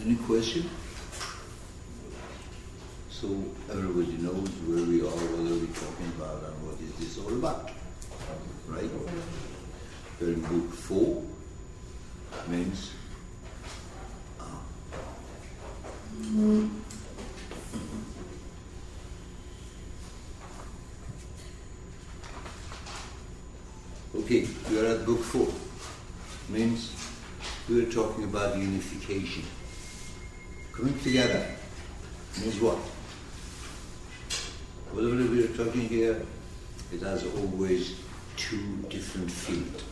Any question? So everybody knows where we are, what are we talking about, and what is this all about, right? We're in book 4, means okay, we are at book 4, means we are talking about unification. Coming together means what? Whatever we are talking here, it has always 2 different fields.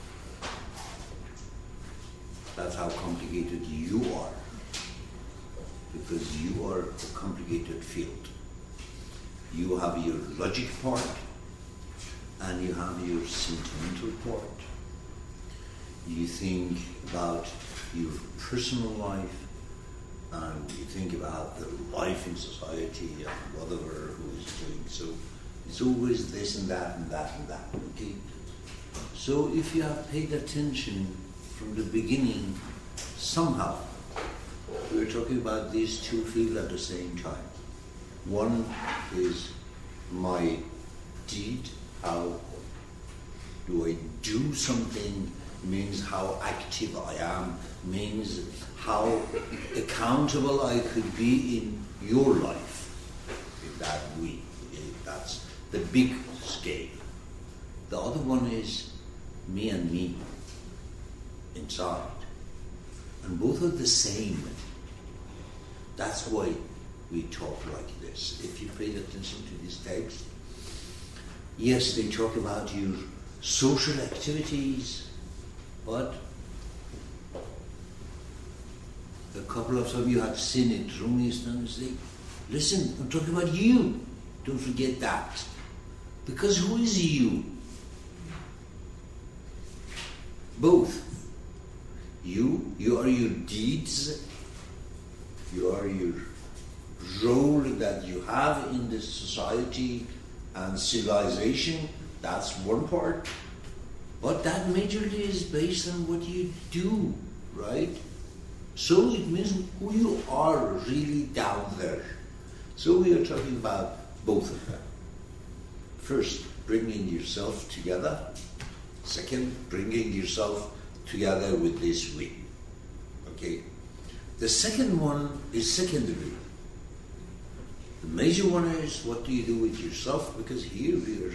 That's how complicated you are, because you are a complicated field. You have your logic part, and you have your sentimental part. You think about your personal life, and you think about the life in society and whatever who is doing. So it's always this and that and that and that. Okay? So if you have paid attention from the beginning, somehow we're talking about these 2 fields at the same time. One is my deed, how do I do something, means how active I am, means how accountable I could be in your life. That's the big scale. The other one is me and me inside. And both are the same. That's why we talk like this. If you paid attention to this text, yes, they talk about your social activities, but a couple of times you have seen it. Rumi is trying to say, listen, I'm talking about you. Don't forget that. Because who is you? Both. You are your deeds, you are your role that you have in the society and civilization. That's one part. But that majorly is based on what you do, right? So it means who you are really down there. So we are talking about both of them. First, bringing yourself together. Second, bringing yourself together with this we. Okay? The second one is secondary. The major one is what do you do with yourself? Because here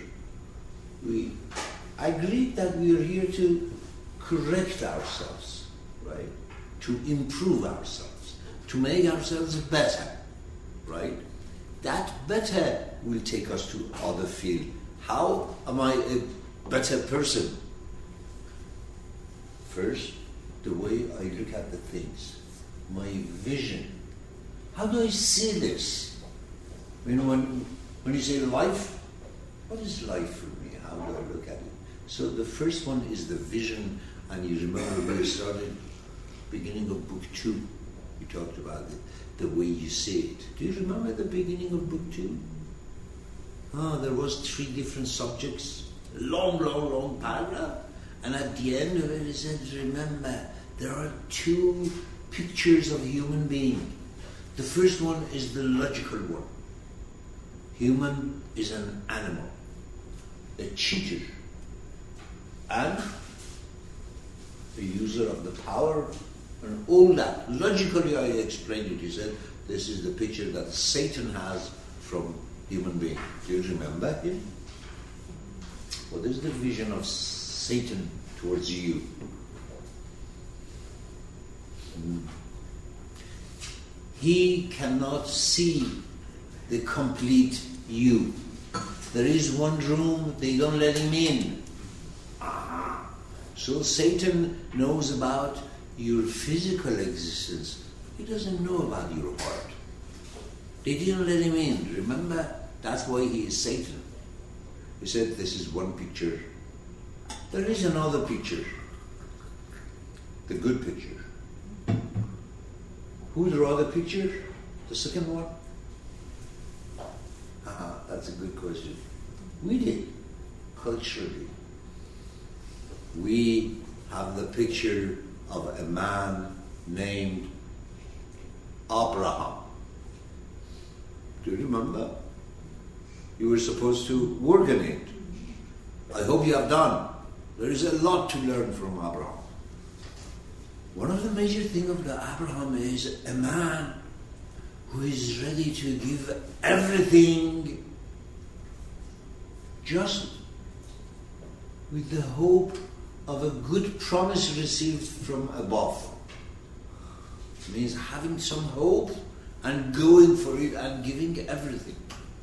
I agree that we are here to correct ourselves, right? To improve ourselves, to make ourselves better, right? That better will take us to other field. How am I a better person? First, the way I look at the things, my vision. How do I see this? You know, when you say life, what is life for me? How do I look at it? So the first one is the vision, and you remember we started beginning of book 2. We talked about it, the way you see it. Do you remember the beginning of book 2? There was 3 different subjects, long paragraph. And at the end of it, it said, remember, there are 2 pictures of a human being. The first one is the logical one. Human is an animal, a cheater, and a user of the power, and all that. Logically, I explained it. He said, this is the picture that Satan has from human being. Do you remember him? What is the vision of Satan towards you? He cannot see the complete you. There is one room, they don't let him in. So Satan knows about your physical existence. He doesn't know about your heart. They didn't let him in. Remember? That's why he is Satan. He said, this is one picture. There is another picture. The good picture. Who draw the picture? The second one? That's a good question. We did, culturally. We have the picture of a man named Abraham. Do you remember? You were supposed to work on it. I hope you have done. There is a lot to learn from Abraham. One of the major things of the Abraham is a man who is ready to give everything just with the hope of a good promise received from above. It means having some hope and going for it and giving everything.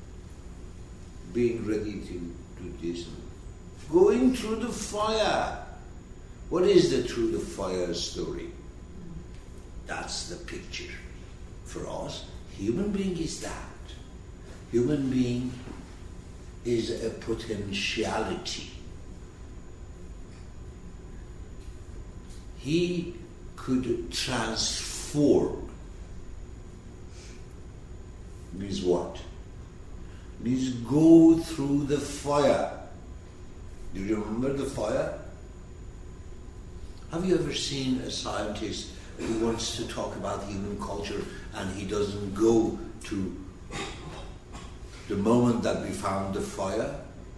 Being ready to do this. Going through the fire. What is the through the fire story? That's the picture. For us, human being is that. Human being is a potentiality. He could transform. Means what? Means go through the fire. Do you remember the fire? Have you ever seen a scientist who wants to talk about human culture and he doesn't go to the moment that we found the fire?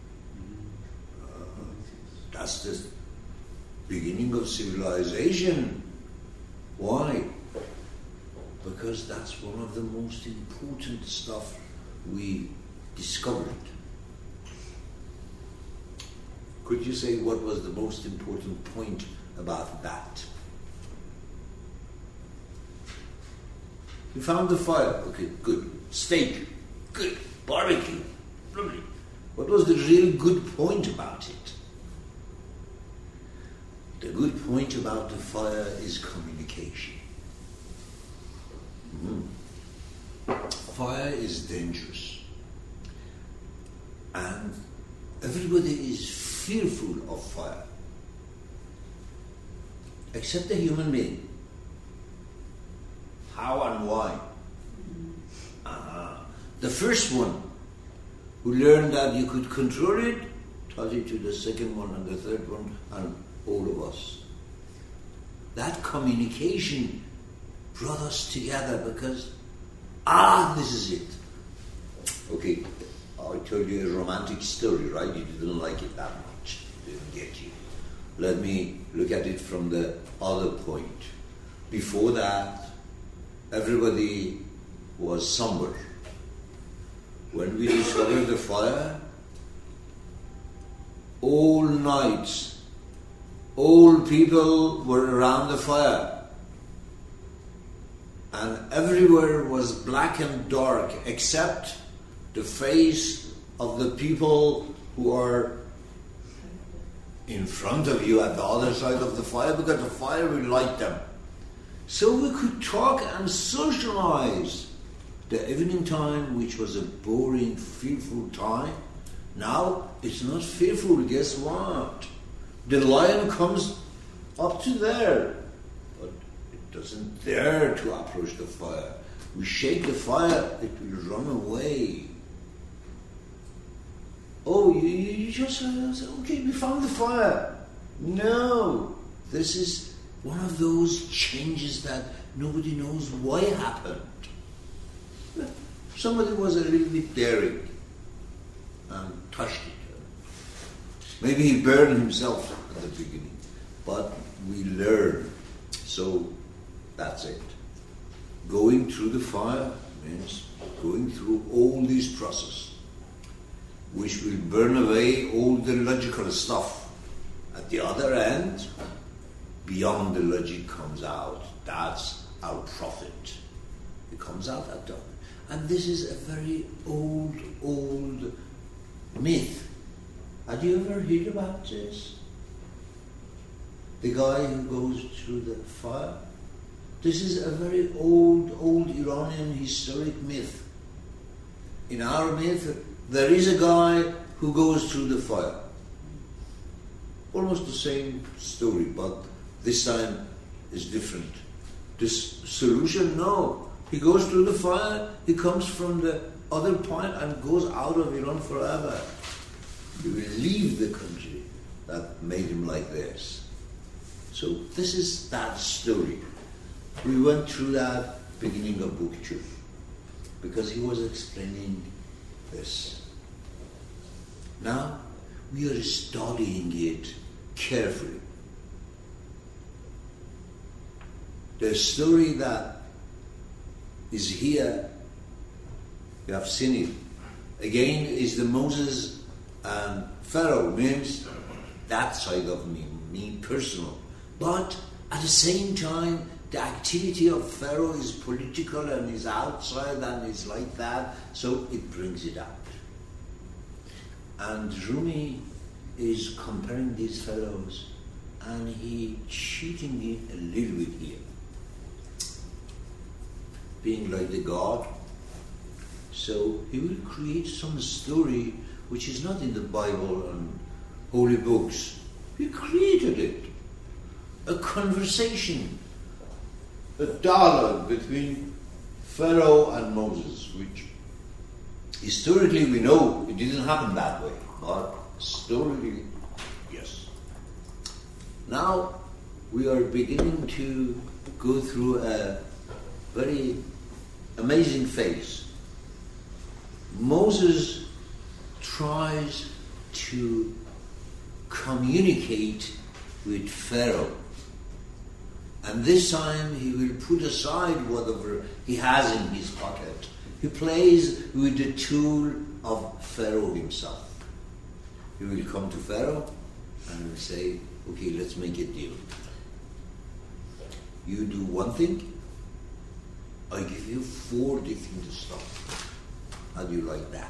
That's the beginning of civilization. Why? Because that's one of the most important stuff we discovered. Could you say what was the most important point about that? We found the fire. Okay, good. Steak. Good. Barbecue. Lovely. What was the real good point about it? The good point about the fire is communication. Fire is dangerous. And everybody is fearful of fire. Except the human being. How and why? The first one who learned that you could control it, taught it to the second one and the third one and all of us. That communication brought us together because, this is it. Okay, I told you a romantic story, right? You didn't like it that much. It didn't get you. Let me look at it from the other point. Before that, everybody was somewhere. When we discovered the fire, all nights, all people were around the fire. And everywhere was black and dark except the face of the people who are in front of you at the other side of the fire, because the fire will light them. So we could talk and socialize. The evening time, which was a boring, fearful time, now it's not fearful. Guess what? The lion comes up to there, but it doesn't dare to approach the fire. We shake the fire, it will run away. Oh, you just say, okay, we found the fire. No, this is one of those changes that nobody knows why it happened. Somebody was a little bit daring and touched it. Maybe he burned himself at the beginning, but we learn. So that's it. Going through the fire means going through all these processes, which will burn away all the logical stuff. At the other end, beyond the logic comes out. That's our prophet. It comes out at the other. And this is a very old myth. Have you ever heard about this? The guy who goes through the fire? This is a very old Iranian historic myth. In our myth, there is a guy who goes through the fire. Almost the same story, but this time is different. This solution, no. He goes through the fire, he comes from the other point and goes out of Iran forever. He will leave the country that made him like this. So this is that story. We went through that beginning of Book 2, because he was explaining this. Now, we are studying it carefully. The story that is here, you have seen it, again, is the Moses and Pharaoh, means that side of me personal. But at the same time, the activity of Pharaoh is political and is outside and is like that, so it brings it out. And Rumi is comparing these fellows, and he cheating it a little bit here. Being like the God, so he will create some story which is not in the Bible and holy books. He created it. A conversation, a dialogue between Pharaoh and Moses, which historically we know it didn't happen that way, but historically, yes. Now we are beginning to go through a very amazing phase. Moses tries to communicate with Pharaoh. And this time he will put aside whatever he has in his pocket. He plays with the tool of Pharaoh himself. He will come to Pharaoh and will say, okay, let's make a deal. You do one thing, I give you 4 different stuff. How do you like that?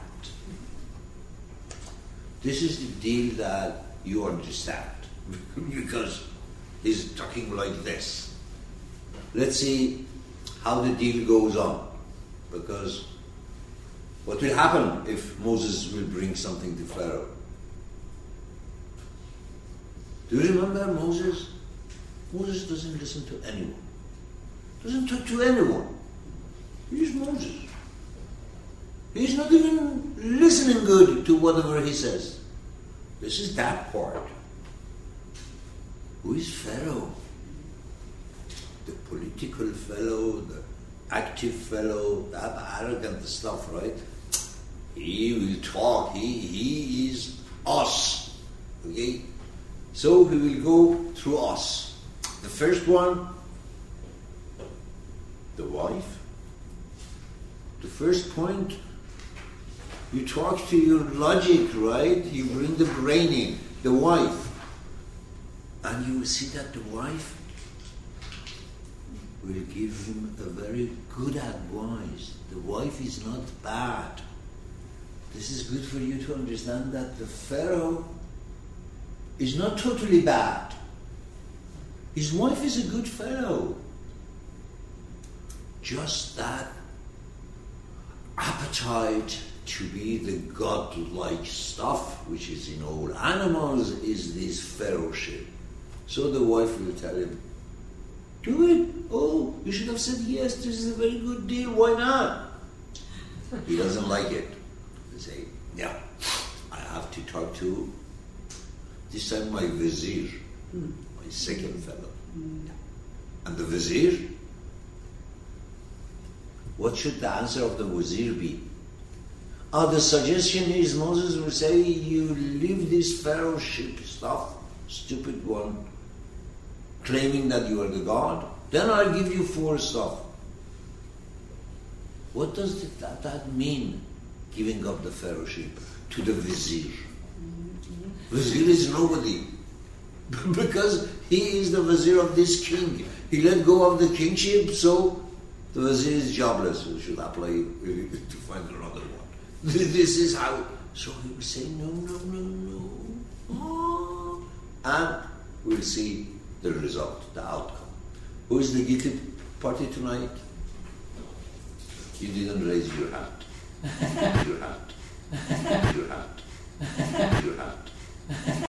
This is the deal that you understand. Because he's talking like this. Let's see how the deal goes on. Because what will happen if Moses will bring something to Pharaoh? Do you remember Moses? Moses doesn't listen to anyone. Doesn't talk to anyone. He's Moses. He's not even listening good to whatever he says. This is that part. Who is Pharaoh? The political fellow, the active fellow, that arrogant stuff, right? He will talk. He is us. Okay? So he will go through us. The first one, the wife. The first point, you talk to your logic, right? You bring the brain in, the wife. And you will see that the wife will give him a very good advice. The wife is not bad. This is good for you to understand that the Pharaoh is not totally bad. His wife is a good fellow. Just that appetite to be the godlike stuff which is in all animals is this Pharaohship. So the wife will tell him, do it. Oh, you should have said yes, this is a very good deal, why not? He doesn't like it. He say, yeah, I have to talk to this time my vizier, my second fellow. And the vizier, what should the answer of the vizier be? The suggestion is Moses will say, you leave this Pharaohship stuff, stupid one, claiming that you are the God, then I'll give you 4 stuff. What does that mean, giving up the Pharaohship to the vizier? Vizier is nobody. Because he is the vizier of this king. He let go of the kingship, so the vizier is jobless. We should apply to find another one. This is how. So he will say, no. Oh. And we'll see the result, the outcome. Who is the guilty party tonight? You didn't raise your hand. Your hand. Your hand. Your hand.